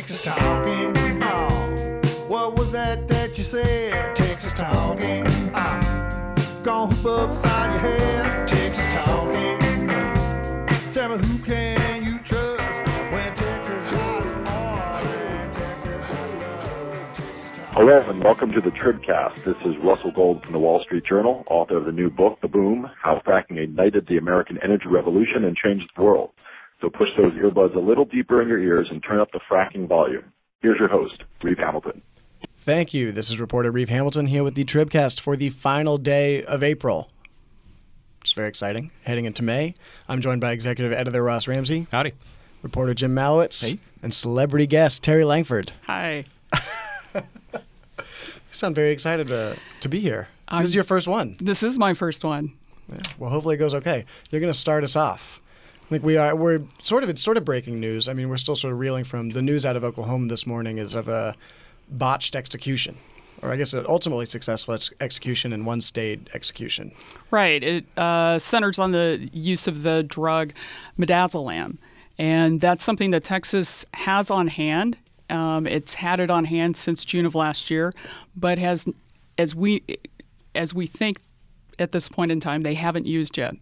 Texas talking. Oh, what was that you said? Texas talking. Gonna hoop upside your head. Texas talking. Tell me, who can you trust when Texas guys are? Texas guys love Texas talking. Hello and welcome to the Tribcast. This is Russell Gold from the Wall Street Journal, author of the new book, The Boom, How Fracking Ignited the American Energy Revolution and Changed the World. So push those earbuds a little deeper in your ears and turn up the fracking volume. Here's your host, Reeve Hamilton. Thank you. This is reporter Reeve Hamilton here with the Tribcast for the final day of April. It's very exciting. Heading into May, I'm joined by executive editor Ross Ramsey. Howdy. Reporter Jim Malowitz. Hey. And celebrity guest Terry Langford. Hi. You sound very excited to be here. This is your first one. This is my first one. Yeah. Well, hopefully it goes okay. You're going to start us off. I think it's sort of breaking news. I mean, we're still sort of reeling from the news out of Oklahoma this morning is of a botched execution, or I guess an ultimately successful execution in one state execution. Right. It centers on the use of the drug midazolam, and that's something that Texas has on hand. It's had it on hand since June of last year, but as we think at this point in time, they haven't used yet.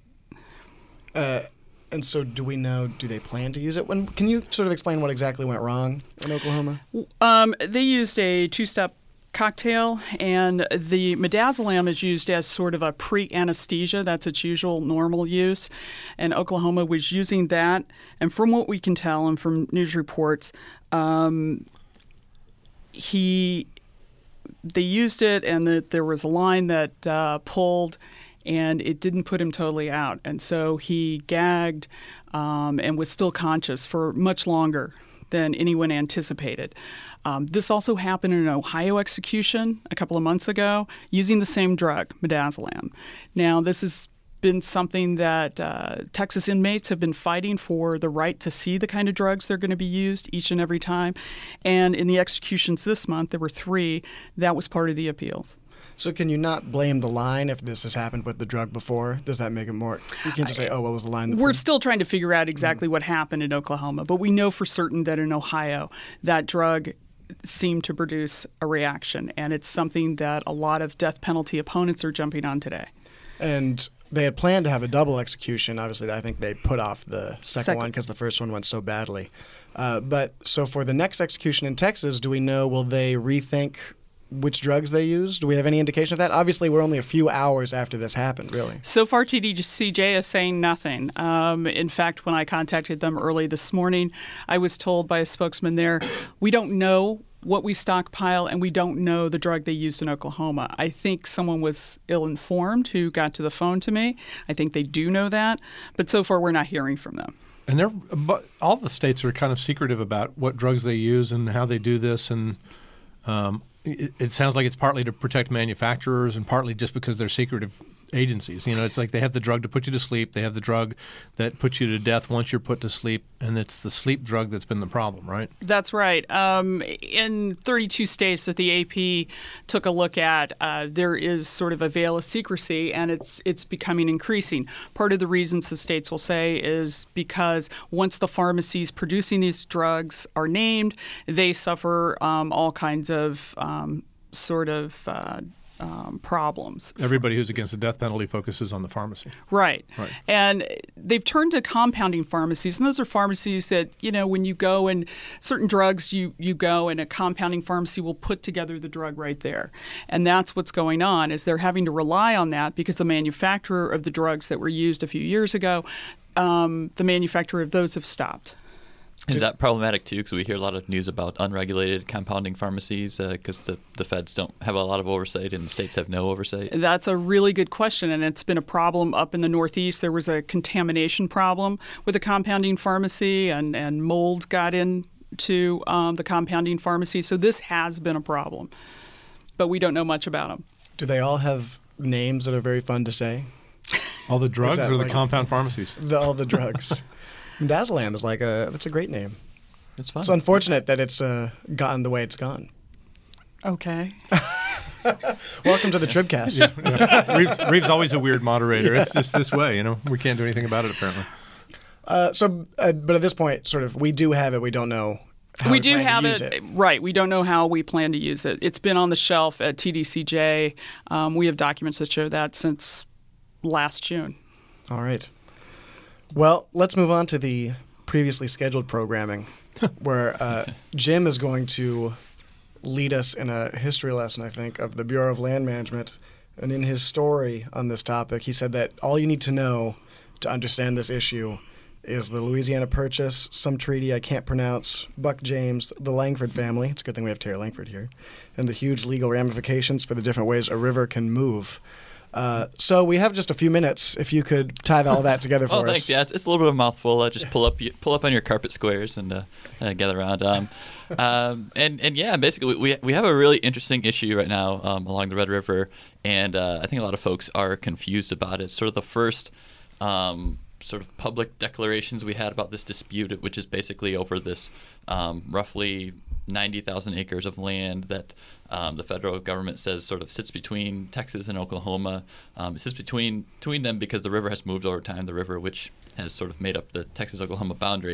And so do we know, do they plan to use it? Can you sort of explain what exactly went wrong in Oklahoma? They used a two-step cocktail, and the midazolam is used as sort of a pre-anesthesia. That's its usual normal use. And Oklahoma was using that. And from what we can tell and from news reports, they used it, and there was a line that pulled, and it didn't put him totally out. And so he gagged and was still conscious for much longer than anyone anticipated. This also happened in an Ohio execution a couple of months ago using the same drug, midazolam. Now, this has been something that Texas inmates have been fighting for, the right to see the kind of drugs they're going to be used each and every time. And in the executions this month, there were 3. That was part of the appeals. So can you not blame the line if this has happened with the drug before? Does that make it more? You can't just say, oh, what was the line? We're still trying to figure out exactly what happened in Oklahoma, but we know for certain that in Ohio, that drug seemed to produce a reaction, and it's something that a lot of death penalty opponents are jumping on today. And they had planned to have a double execution. Obviously, I think they put off the second one because the first one went so badly. But so for the next execution in Texas, do we know, will they rethink which drugs they used? Do we have any indication of that? Obviously, we're only a few hours after this happened, really. So far, TDCJ is saying nothing. In fact, when I contacted them early this morning, I was told by a spokesman there, we don't know what we stockpile, and we don't know the drug they used in Oklahoma. I think someone was ill-informed who got to the phone to me. I think they do know that, but so far we're not hearing from them. And all the states are kind of secretive about what drugs they use and how they do this, and it sounds like it's partly to protect manufacturers and partly just because they're secretive agencies. You know, it's like they have the drug to put you to sleep. They have the drug that puts you to death once you're put to sleep, and it's the sleep drug that's been the problem, right? That's right. In 32 states that the AP took a look at, there is sort of a veil of secrecy, and it's becoming increasing. Part of the reasons the states will say is because once the pharmacies producing these drugs are named, they suffer all kinds of problems. Everybody who's against the death penalty focuses on the pharmacy. Right. And they've turned to compounding pharmacies, and those are pharmacies that, you know, when you go and certain drugs, you go and a compounding pharmacy will put together the drug right there. And that's what's going on, is they're having to rely on that because the manufacturer of the drugs that were used a few years ago, the manufacturer of those have stopped. Is that problematic too? Because we hear a lot of news about unregulated compounding pharmacies because the feds don't have a lot of oversight and the states have no oversight. That's a really good question, and it's been a problem up in the Northeast. There was a contamination problem with a compounding pharmacy, and mold got into the compounding pharmacy. So this has been a problem, but we don't know much about them. Do they all have names that are very fun to say? All the drugs or the compound pharmacies? All the drugs. Midazolam is that's a great name. It's fun. It's unfortunate that it's gotten the way it's gone. Okay. Welcome to the Tribcast. Yeah. Reeve's always a weird moderator. It's just this way, you know. We can't do anything about it, apparently. But at this point, sort of, we do have it. We don't know how we do plan to have use it. Right. We don't know how we plan to use it. It's been on the shelf at TDCJ. We have documents that show that since last June. All right. Well, let's move on to the previously scheduled programming, where Jim is going to lead us in a history lesson, I think, of the Bureau of Land Management. And in his story on this topic, he said that all you need to know to understand this issue is the Louisiana Purchase, some treaty I can't pronounce, Buck James, the Langford family. It's a good thing we have Terry Langford here. And the huge legal ramifications for the different ways a river can move. So we have just a few minutes. If you could tie all that together for us. Thanks. Yeah, it's a little bit of a mouthful. Just pull up on your carpet squares and gather around. And yeah, basically we have a really interesting issue right now along the Red River, and I think a lot of folks are confused about it. Sort of the first sort of public declarations we had about this dispute, which is basically over this roughly 90,000 acres of land that the federal government says sort of sits between Texas and Oklahoma. It sits between them because the river has moved over time, the river which has sort of made up the Texas-Oklahoma boundary.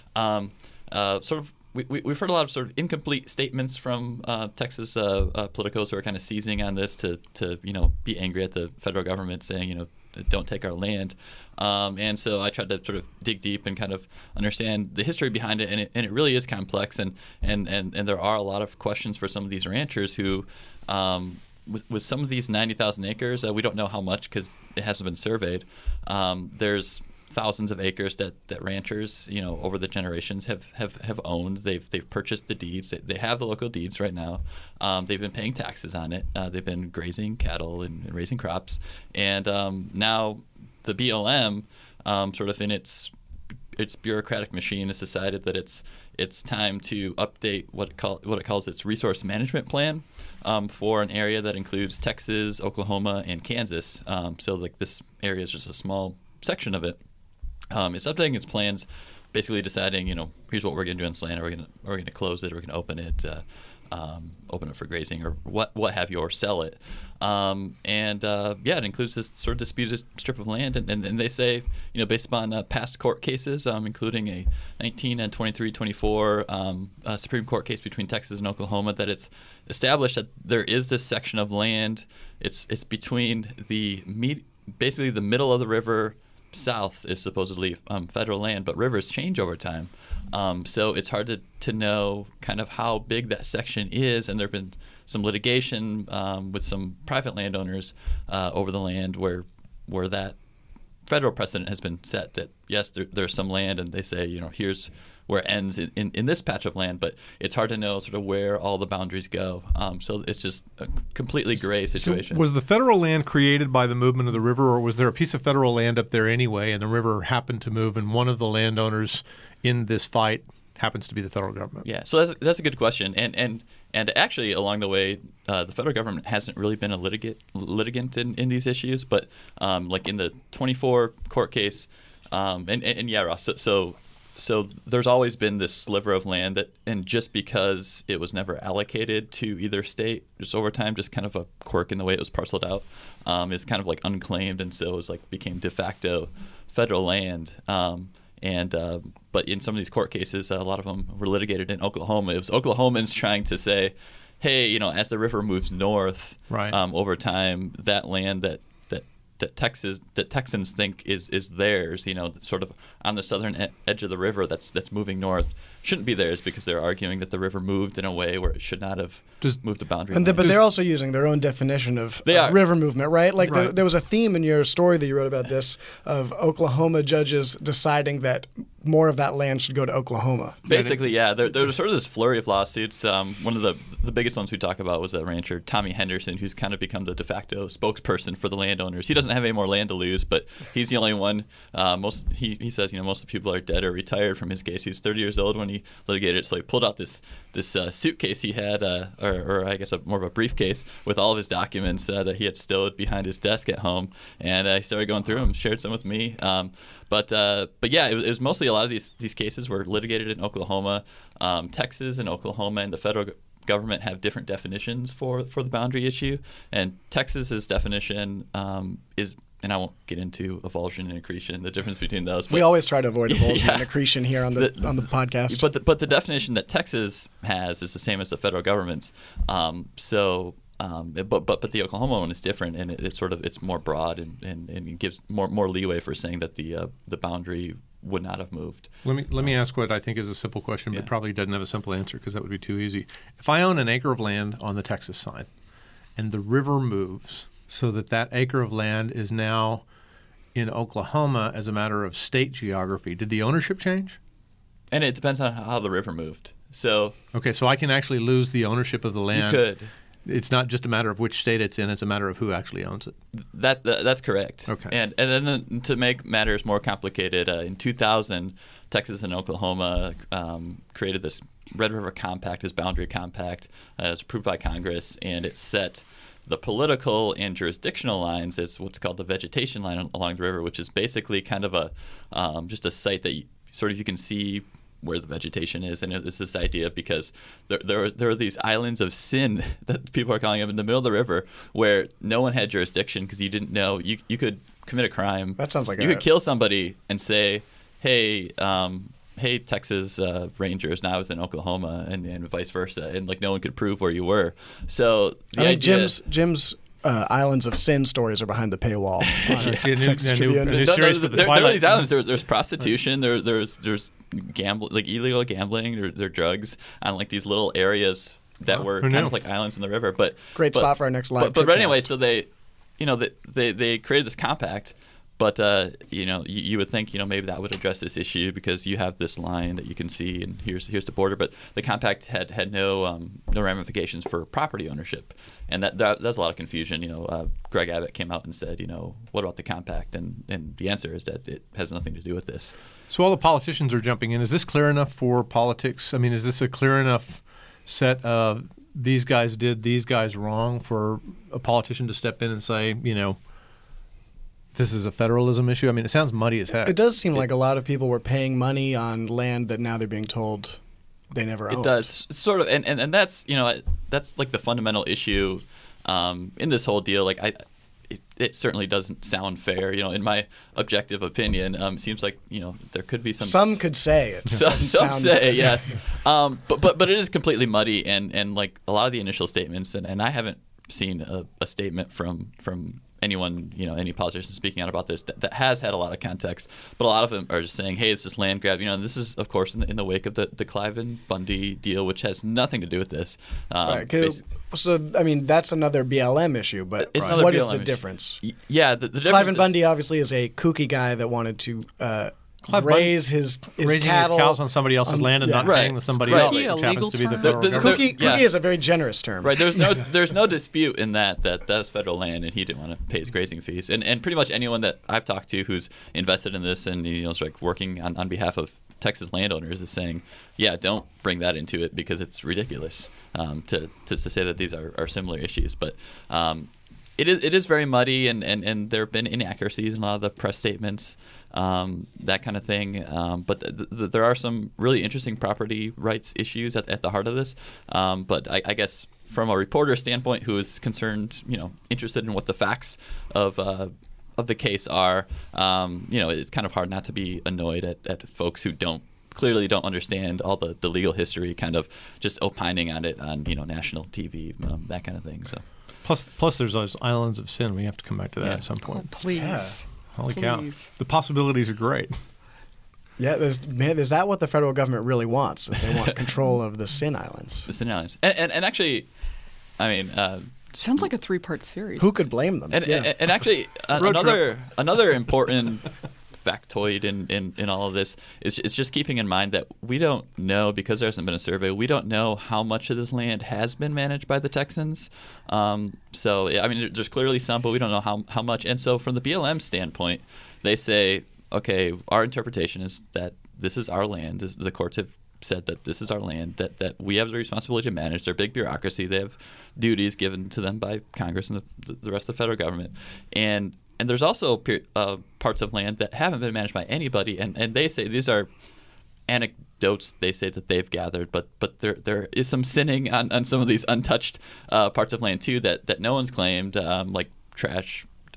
We've heard a lot of sort of incomplete statements from Texas politicos who are kind of seizing on this to be angry at the federal government, saying, don't take our land. And so I tried to sort of dig deep and kind of understand the history behind it, and it really is complex, and there are a lot of questions for some of these ranchers who, with some of these 90,000 acres, we don't know how much because it hasn't been surveyed. There's thousands of acres that ranchers, over the generations have owned. They've purchased the deeds. They have the local deeds right now. They've been paying taxes on it. They've been grazing cattle and raising crops. And now the BLM, sort of in its bureaucratic machine, has decided that it's time to update what it calls its resource management plan for an area that includes Texas, Oklahoma, and Kansas. So like this area is just a small section of it. It's updating its plans, basically deciding, here's what we're going to do on this land. Are we going to close it? Are we going to open it for grazing, or what have you, or sell it? It includes this sort of disputed strip of land, and they say, based upon past court cases, including a 19 and 23-24 Supreme Court case between Texas and Oklahoma, that it's established that there is this section of land. It's between basically the middle of the river. South is supposedly federal land, but rivers change over time. So it's hard to know kind of how big that section is, and there have been some litigation with some private landowners over the land where that federal precedent has been set that, yes, there's some land, and they say, here's where it ends in this patch of land, but it's hard to know sort of where all the boundaries go. So it's just a completely gray situation. So was the federal land created by the movement of the river, or was there a piece of federal land up there anyway, and the river happened to move, and one of the landowners in this fight happens to be the federal government? Yeah, so that's a good question. And actually, along the way, the federal government hasn't really been a litigant in these issues, but like in the 24 court case, Ross, so there's always been this sliver of land and just because it was never allocated to either state, just over time, just kind of a quirk in the way it was parceled out, is kind of like unclaimed, and so it was like became de facto federal land. But in some of these court cases, a lot of them were litigated in Oklahoma. It was Oklahomans trying to say, hey, as the river moves north, right, over time, that land that Texans think is theirs, sort of on the southern edge of the river that's moving north, shouldn't be theirs because they're arguing that the river moved in a way where it should not have moved the boundary line. But they're also using their own definition of river movement, right? Like right. There was a theme in your story that you wrote about this of Oklahoma judges deciding that more of that land should go to Oklahoma. Basically, yeah. There was sort of this flurry of lawsuits. One of the biggest ones we talk about was a rancher, Tommy Henderson, who's kind of become the de facto spokesperson for the landowners. He doesn't have any more land to lose, but he's the only one. He says, most of the people are dead or retired from his case. He was 30 years old when he litigated it, so he pulled out this suitcase he had, or I guess more of a briefcase with all of his documents that he had stowed behind his desk at home, and I started going through them, shared some with me. But yeah, it was mostly a lot of these cases were litigated in Oklahoma. Texas and Oklahoma and the federal government have different definitions for the boundary issue, and Texas's definition is and I won't get into avulsion and accretion, the difference between those. We always try to avoid avulsion Yeah. and accretion here on the podcast. But the definition that Texas has is the same as the federal government's. But the Oklahoma one is different, and it's more broad and it gives more leeway for saying that the boundary would not have moved. Let me ask what I think is a simple question, but probably doesn't have a simple answer because that would be too easy. If I own an acre of land on the Texas side, and the river moves so that acre of land is now in Oklahoma as a matter of state geography, did the ownership change? And it depends on how the river moved. So okay, so I can actually lose the ownership of the land. You could. It's not just a matter of which state it's in; it's a matter of who actually owns it. That's correct. Okay. And then to make matters more complicated, in 2000, Texas and Oklahoma created this Red River Compact, this boundary compact. It was approved by Congress, and it set the political and jurisdictional lines as what's called the vegetation line along the river, which is basically kind of just a site that you can see where the vegetation is. And it's this idea because there are these islands of sin that people are calling them in the middle of the river where no one had jurisdiction because you didn't know you could commit a crime. That sounds like you could kill somebody and say, hey, Texas Rangers, now I was in Oklahoma, and vice versa, and like no one could prove where you were. So I think Jim's Islands of Sin stories are behind the paywall. Texas Tribune. new series for the Twilight. There are these islands. There's prostitution. There's gambling, like illegal gambling. There are drugs on like these little areas that were kind of like islands in the river. But great spot for our next live. But anyway, so they created this compact. But you would think maybe that would address this issue because you have this line that you can see, and here's the border. But the compact had no ramifications for property ownership, and that's a lot of confusion. Greg Abbott came out and said, what about the compact? And the answer is that it has nothing to do with this. So all the politicians are jumping in. Is this clear enough for politics? I mean, is this a clear enough set of these guys did these guys wrong for a politician to step in and say, this is a federalism issue? I mean, it sounds muddy as heck. It does seem like a lot of people were paying money on land that now they're being told they never owned. It does, sort of, and that's that's like the fundamental issue in this whole deal. Like it certainly doesn't sound fair. In my objective opinion, seems like there could be some. Some could say it. Some say yes, but it is completely muddy, and like a lot of the initial statements, and I haven't seen a statement from anyone, any politician speaking out about this that has had a lot of context, but a lot of them are just saying, hey, it's this land grab, and this is, of course, in the wake of the Cliven Bundy deal, which has nothing to do with this. So, I mean, that's another BLM issue, but what is the difference? Yeah, the difference Cliven Bundy obviously is a kooky guy that wanted to raise his cattle cows on somebody else's land and not paying somebody else, which happens to be the federal government. Kooky is a very generous term. Right. There's no dispute in that's federal land, and he didn't want to pay his grazing fees. And pretty much anyone that I've talked to who's invested in this and is like working on behalf of Texas landowners is saying, yeah, don't bring that into it because it's ridiculous to say that these are similar issues. But it is very muddy, and there have been inaccuracies in a lot of the press statements, that kind of thing. But there are some really interesting property rights issues at the heart of this. But I guess from a reporter standpoint who is concerned, interested in what the facts of the case are, it's kind of hard not to be annoyed at folks who clearly don't understand all the legal history, kind of just opining on it on national TV, that kind of thing. So. Plus, there's those islands of sin. We have to come back to that at some point. Oh, please. Yeah. Holy cow. The possibilities are great. Yeah, is that what the federal government really wants? They want control of the Sin Islands. The Sin Islands. And actually, I mean... sounds like a 3-part series. Who could blame them? And actually, another important factoid in all of this is just keeping in mind that we don't know, because there hasn't been a survey, we don't know how much of this land has been managed by the Texans. So, I mean, there's clearly some, but we don't know how much. And so from the BLM standpoint, they say, okay, our interpretation is that this is our land. The courts have said that this is our land, that we have the responsibility to manage. They're a big bureaucracy. They have duties given to them by Congress and the rest of the federal government. And there's also parts of land that haven't been managed by anybody, and they say these are anecdotes they say that they've gathered, but there is some sinning on some of these untouched parts of land too that no one's claimed, like trash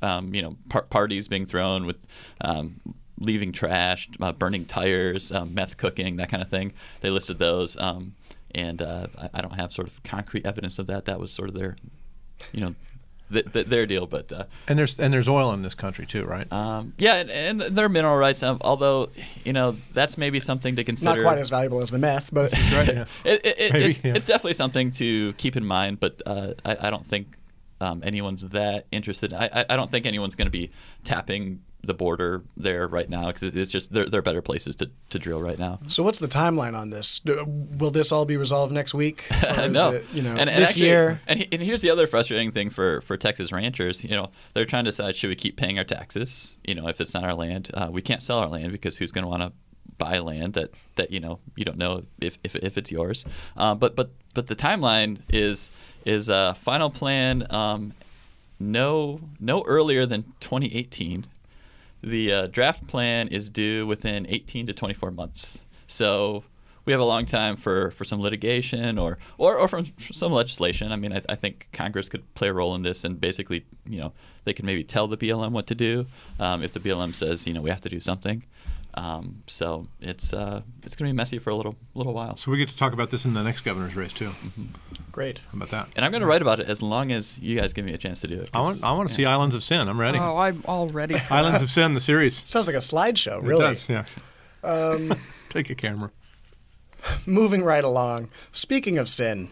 parties being thrown with leaving trash, burning tires, meth cooking, that kind of thing. They listed those, and I don't have sort of concrete evidence of that. That was sort of their, their deal. But and there's oil in this country too, right? And there are mineral rights. Although that's maybe something to consider. Not quite as valuable as the meth, but Right. Yeah. It's definitely something to keep in mind. But I don't think anyone's that interested. I don't think anyone's going to be tapping the border there right now, because it's just there are better places to drill right now. So what's the timeline on this? Will this all be resolved next week? Or No, is it, and this actually, year? And here's the other frustrating thing for Texas ranchers. They're trying to decide, should we keep paying our taxes? If it's not our land, we can't sell our land, because who's going to want to buy land that you don't know if it's yours. But the timeline is final plan no earlier than 2018. The draft plan is due within 18 to 24 months. So we have a long time for some litigation or from some legislation. I mean, I think Congress could play a role in this, and basically, they can maybe tell the BLM what to do if the BLM says, we have to do something. So it's going to be messy for a little while. So we get to talk about this in the next governor's race too. Mm-hmm. Great. How about that? And I'm going to write about it as long as you guys give me a chance to do it. I want to see Islands of Sin. I'm ready. Oh, I'm all ready. Islands of Sin, the series. Sounds like a slideshow, really. It does, yeah. Take a camera. Moving right along. Speaking of sin,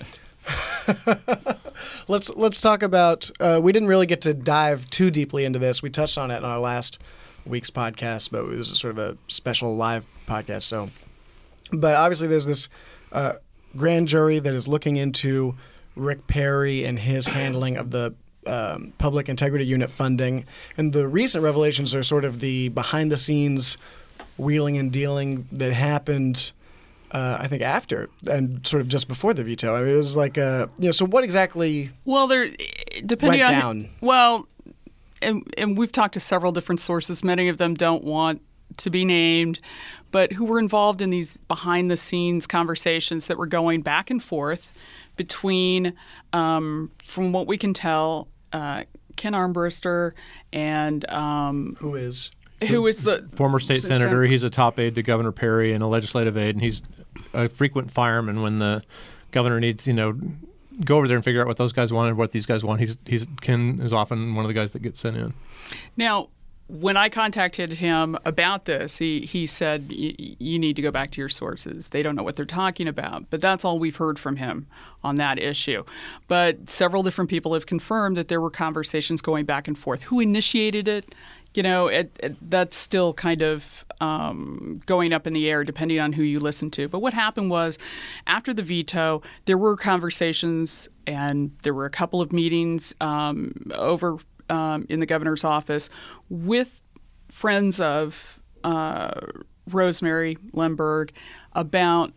let's talk about. We didn't really get to dive too deeply into this. We touched on it in our last week's podcast, but it was sort of a special live podcast. So, but obviously, there's this grand jury that is looking into Rick Perry and his handling of the Public Integrity Unit funding, and the recent revelations are sort of the behind-the-scenes wheeling and dealing that happened. I think after and sort of just before the veto. I mean, it was like, so what exactly? Well, depending went on down? Well, and we've talked to several different sources. Many of them don't want to be named, but who were involved in these behind-the-scenes conversations that were going back and forth between, from what we can tell, Ken Armbruster and Who is the former state senator. He's a top aide to Governor Perry and a legislative aide, and he's a frequent fireman when the governor needs, go over there and figure out what those guys want and what these guys want. Ken is often one of the guys that gets sent in. Now, when I contacted him about this, he said, you need to go back to your sources. They don't know what they're talking about. But that's all we've heard from him on that issue. But several different people have confirmed that there were conversations going back and forth. Who initiated it? That's still kind of going up in the air depending on who you listen to. But what happened was, after the veto, there were conversations and there were a couple of meetings over in the governor's office with friends of Rosemary Lemberg about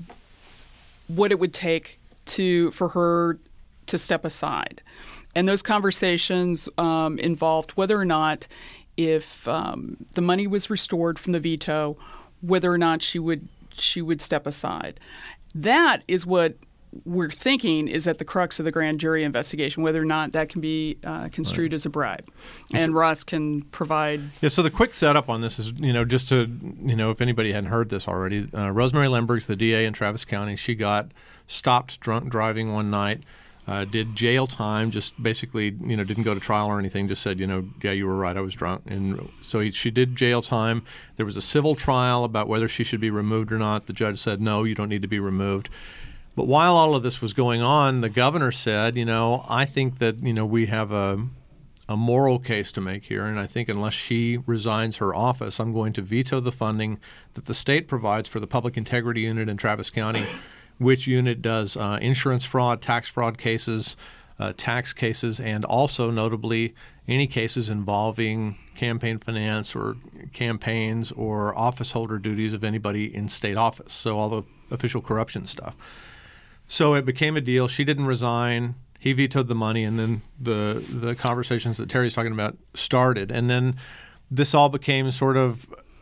what it would take for her to step aside. And those conversations involved whether or not, if the money was restored from the veto, whether or not she would step aside. That is what we're thinking is at the crux of the grand jury investigation, whether or not that can be construed as a bribe. And Ross can provide. Yeah, so the quick setup on this is, just to, if anybody hadn't heard this already, Rosemary Lemberg's the DA in Travis County. She got stopped drunk driving one night. Did jail time, just basically, didn't go to trial or anything, just said, yeah, you were right, I was drunk. And so she did jail time. There was a civil trial about whether she should be removed or not. The judge said, no, you don't need to be removed. But while all of this was going on, the governor said, I think that, we have a moral case to make here, and I think unless she resigns her office, I'm going to veto the funding that the state provides for the Public Integrity Unit in Travis County, which unit does insurance fraud, tax fraud cases, tax cases, and also notably any cases involving campaign finance or campaigns or office holder duties of anybody in state office, so all the official corruption stuff. So it became a deal. She didn't resign. He vetoed the money, and then the conversations that Terry's talking about started. And then this all became sort of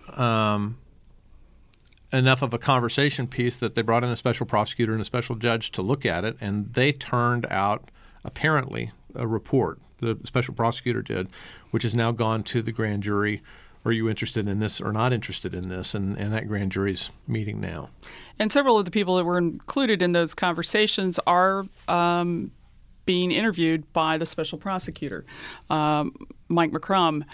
enough of a conversation piece that they brought in a special prosecutor and a special judge to look at it, and they turned out, apparently, a report. The special prosecutor did, which has now gone to the grand jury. Are you interested in this or not interested in this? And that grand jury's meeting now. And several of the people that were included in those conversations are being interviewed by the special prosecutor, Mike McCrum.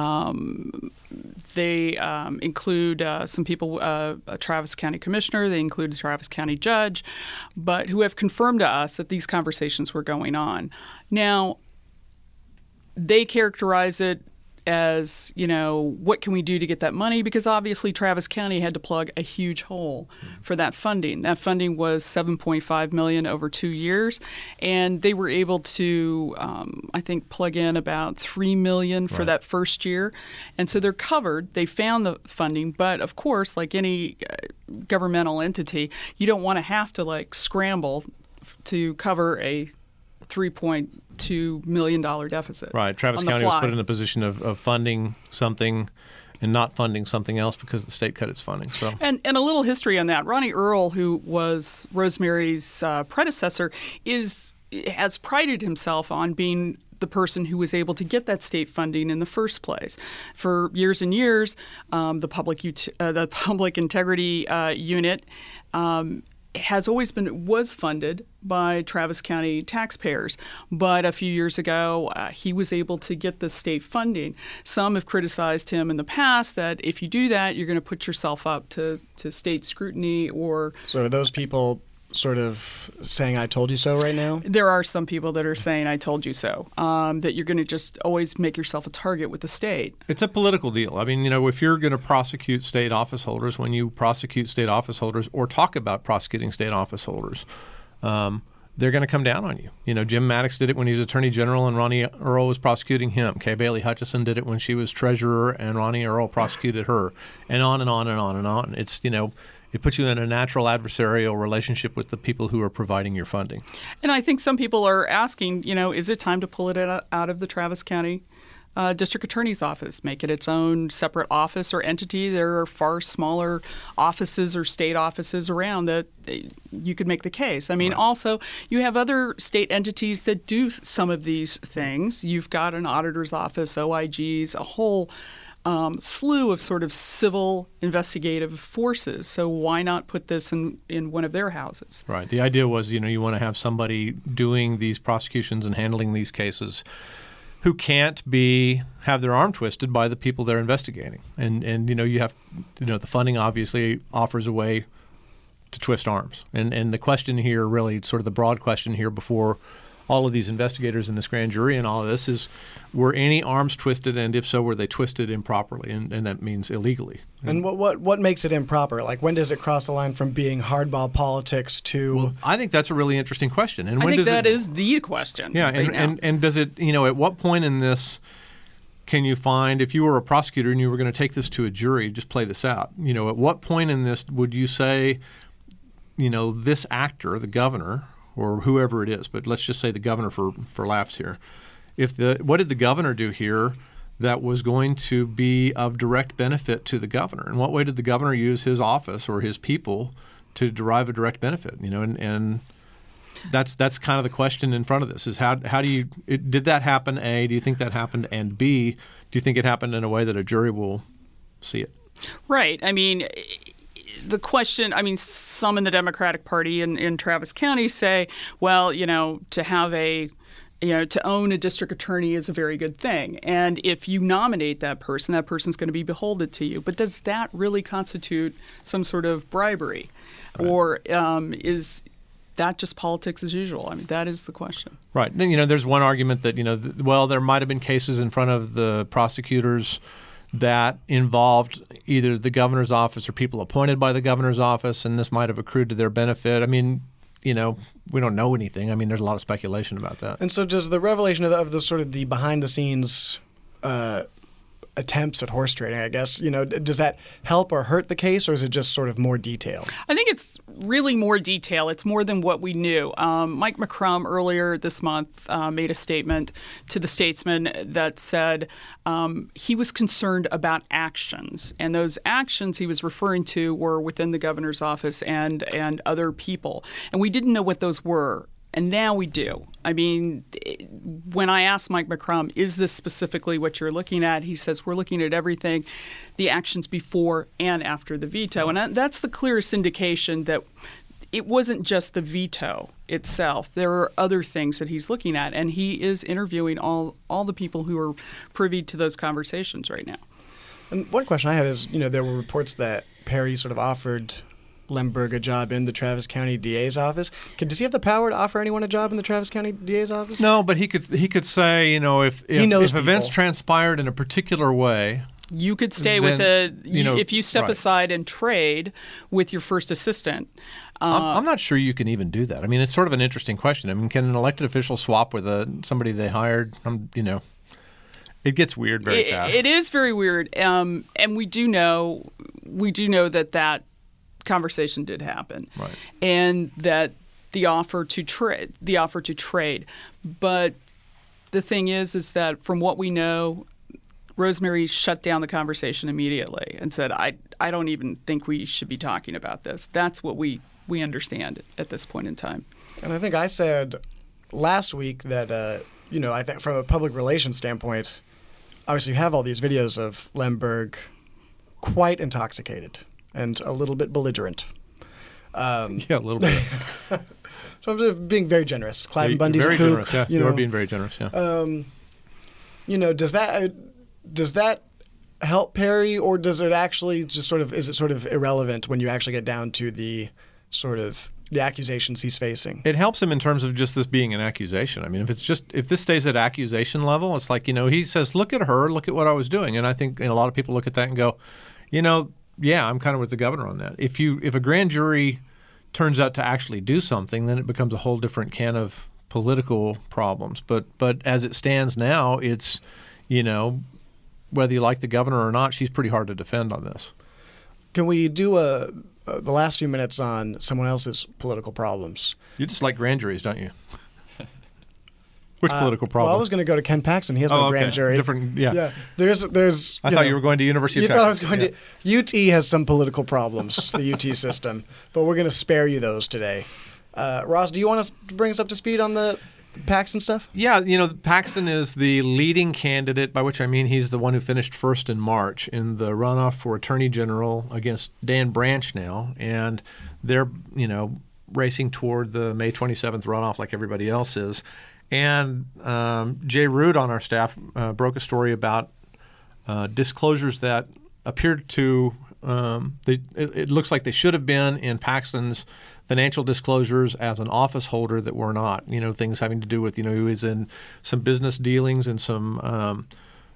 They include some people, a Travis County commissioner. They include a Travis County judge, but who have confirmed to us that these conversations were going on. Now, they characterize it as, what can we do to get that money? Because obviously Travis County had to plug a huge hole for that funding. That funding was $7.5 million over 2 years, and they were able to, I think, plug in about $3 million for that first year. And so they're covered. They found the funding, but of course, like any governmental entity, you don't want to have to scramble to cover a $3.2 million deficit. Right. Travis County was put in a position of funding something and not funding something else because the state cut its funding. So and a little history on that. Ronnie Earl, who was Rosemary's predecessor, has prided himself on being the person who was able to get that state funding in the first place. For years and years, the Public Integrity Unit was funded by Travis County taxpayers. But a few years ago, he was able to get the state funding. Some have criticized him in the past that if you do that, you're going to put yourself up to state scrutiny or... So are those people sort of saying I told you so right now? There are some people that are saying I told you so, that you're going to just always make yourself a target with the state. It's a political deal. I mean, if you're going to prosecute state office holders, when you prosecute state office holders or talk about prosecuting state office holders, they're going to come down on you. Jim Maddox did it when he was Attorney General and Ronnie Earl was prosecuting him. Kay Bailey Hutchison did it when she was Treasurer and Ronnie Earl prosecuted her, and on and on and on and on. It's, it puts you in a natural adversarial relationship with the people who are providing your funding. And I think some people are asking, is it time to pull it out of the Travis County District Attorney's Office, make it its own separate office or entity? There are far smaller offices or state offices around that you could make the case. I mean, Also, you have other state entities that do some of these things. You've got an auditor's office, OIGs, a whole slew of sort of civil investigative forces. So why not put this in one of their houses? Right. The idea was, you want to have somebody doing these prosecutions and handling these cases who can't have their arm twisted by the people they're investigating. And you have, the funding obviously offers a way to twist arms. And the question here, really sort of the broad question here before all of these investigators in this grand jury and all of this is, were any arms twisted, and if so, were they twisted improperly? And that means illegally. And what makes it improper? Like, when does it cross the line from being hardball politics to... Well, I think that's a really interesting question. And I think that is the question. Yeah, and does it, at what point in this can you find, if you were a prosecutor and you were going to take this to a jury, just play this out, at what point in this would you say, this actor, the governor, or whoever it is, but let's just say the governor for laughs here. What did the governor do here that was going to be of direct benefit to the governor? In what way did the governor use his office or his people to derive a direct benefit? And that's kind of the question in front of this: is how do you did that happen? A, do you think that happened? And B, do you think it happened in a way that a jury will see it? Right. I mean, the question, some in the Democratic Party in Travis County say, well, to have to own a district attorney is a very good thing. And if you nominate that person's going to be beholden to you. But does that really constitute some sort of bribery? Right. Or is that just politics as usual? That is the question. Right. Then, there's one argument that, there might have been cases in front of the prosecutors that involved either the governor's office or people appointed by the governor's office, and this might have accrued to their benefit. We don't know anything. There's a lot of speculation about that. And so does the revelation of the sort of the behind-the-scenes attempts at horse trading, I guess, does that help or hurt the case, or is it just sort of more detail? I think it's really more detail. It's more than what we knew. Mike McCrum earlier this month made a statement to the Statesman that said he was concerned about actions, and those actions he was referring to were within the governor's office and other people. And we didn't know what those were And now we do. I mean, when I asked Mike McCrum, is this specifically what you're looking at? He says, we're looking at everything, the actions before and after the veto. And that's the clearest indication that it wasn't just the veto itself. There are other things that he's looking at, and he is interviewing all the people who are privy to those conversations right now. And one question I had is, there were reports that Perry sort of offered Lemberg a job in the Travis County DA's office. Does he have the power to offer anyone a job in the Travis County DA's office? No, but he could say, if events transpired in a particular way, you could stay with if you step aside and trade with your first assistant. I'm not sure you can even do that. I mean, it's sort of an interesting question. I mean, can an elected official swap with somebody they hired? It gets weird very fast. It is very weird, and we do know that conversation did happen, right? And that the offer to trade. But the thing is that from what we know, Rosemary shut down the conversation immediately and said, "I don't even think we should be talking about this." That's what we understand at this point in time. And I think I said last week that I think from a public relations standpoint, obviously you have all these videos of Lemberg quite intoxicated and a little bit belligerent. Yeah, a little bit. So I'm just being very generous. Cliven Bundy's very a kook. Generous, yeah. You are being very generous, yeah. Does that help Perry, or does it actually just is it sort of irrelevant when you actually get down to the sort of the accusations he's facing? It helps him in terms of just this being an accusation. I mean, if this stays at accusation level, it's like, he says, look at her, look at what I was doing. And I think a lot of people look at that and go, yeah, I'm kind of with the governor on that. If a grand jury turns out to actually do something, then it becomes a whole different can of political problems. But as it stands now, it's, whether you like the governor or not, she's pretty hard to defend on this. Can we do the last few minutes on someone else's political problems? You just like grand juries, don't you? Which political problem? Well, I was going to go to Ken Paxton. He has no grand jury. Different, yeah. Yeah. There's. I thought you were going to University of Texas. You thought I was going to. UT has some political problems, the UT system, but we're going to spare you those today. Ross, do you want to bring us up to speed on the Paxton stuff? Yeah, Paxton is the leading candidate, by which I mean he's the one who finished first in March in the runoff for Attorney General against Dan Branch now, and they're racing toward the May 27th runoff like everybody else is. And Jay Root on our staff broke a story about disclosures that appeared to it looks like they should have been in Paxton's financial disclosures as an office holder that were not. Things having to do with he was in some business dealings and some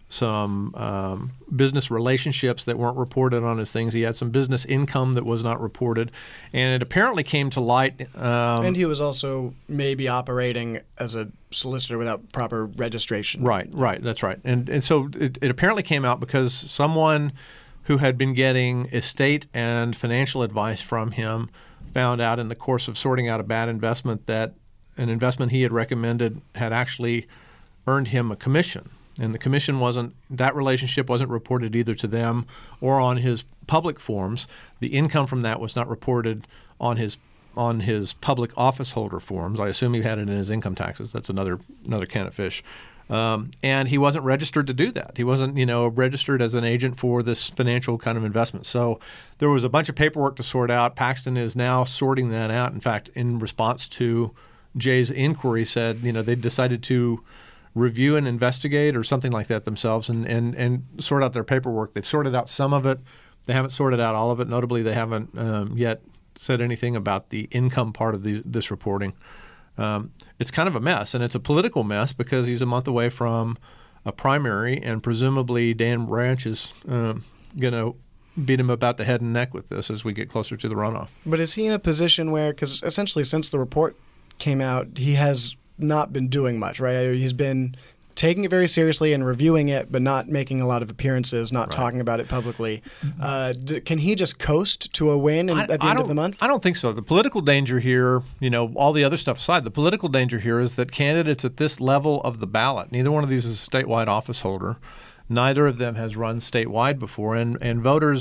business relationships that weren't reported on his things. He had some business income that was not reported, and it apparently came to light. And he was also maybe operating as a solicitor without proper registration. Right, that's right. And so it apparently came out because someone who had been getting estate and financial advice from him found out in the course of sorting out a bad investment that an investment he had recommended had actually earned him a commission. And the commission that relationship wasn't reported either to them or on his public forms. The income from that was not reported on his public office holder forms. I assume he had it in his income taxes. That's another can of fish. And he wasn't registered to do that. He wasn't, registered as an agent for this financial kind of investment. So there was a bunch of paperwork to sort out. Paxton is now sorting that out. In fact, in response to Jay's inquiry, said, they decided to review and investigate or something like that themselves and sort out their paperwork. They've sorted out some of it. They haven't sorted out all of it. Notably, they haven't yet said anything about the income part of this reporting. It's kind of a mess, and it's a political mess because he's a month away from a primary, and presumably Dan Branch is going to beat him about the head and neck with this as we get closer to the runoff. But is he in a position where, because essentially since the report came out, he has not been doing much, right? He's been taking it very seriously and reviewing it, but not making a lot of appearances, not talking about it publicly. Can he just coast to a win at the end of the month? I don't think so. The political danger here, all the other stuff aside, the political danger here is that candidates at this level of the ballot, neither one of these is a statewide office holder. Neither of them has run statewide before, and voters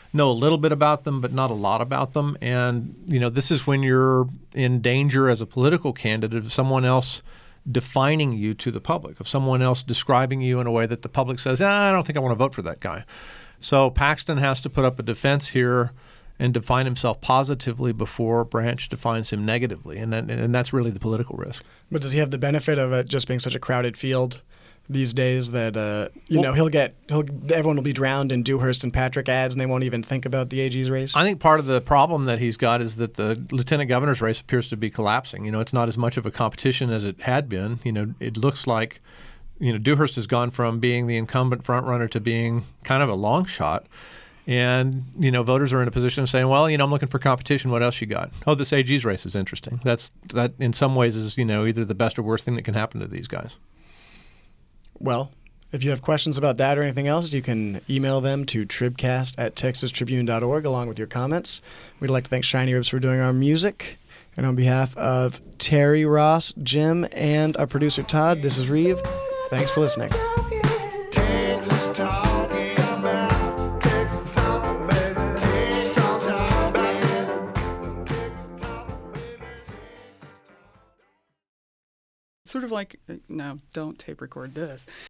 know a little bit about them, but not a lot about them. And, this is when you're in danger as a political candidate of someone else defining you to the public, of someone else describing you in a way that the public says, I don't think I want to vote for that guy. So Paxton has to put up a defense here and define himself positively before Branch defines him negatively. And that's really the political risk. But does he have the benefit of it just being such a crowded field these days that everyone will be drowned in Dewhurst and Patrick ads, and they won't even think about the AG's race? I think part of the problem that he's got is that the lieutenant governor's race appears to be collapsing. It's not as much of a competition as it had been. It looks like Dewhurst has gone from being the incumbent frontrunner to being kind of a long shot. And, voters are in a position of saying, well, I'm looking for competition. What else you got? Oh, this AG's race is interesting. That in some ways is, either the best or worst thing that can happen to these guys. Well, if you have questions about that or anything else, you can email them to tribcast@texastribune.org along with your comments. We'd like to thank Shiny Ribs for doing our music. And on behalf of Terry, Ross, Jim, and our producer Todd, this is Reeve. Thanks for listening. Texas talking about Texas talking, baby. Texas talking about Texas talking, baby. Sort of like, no, don't tape record this.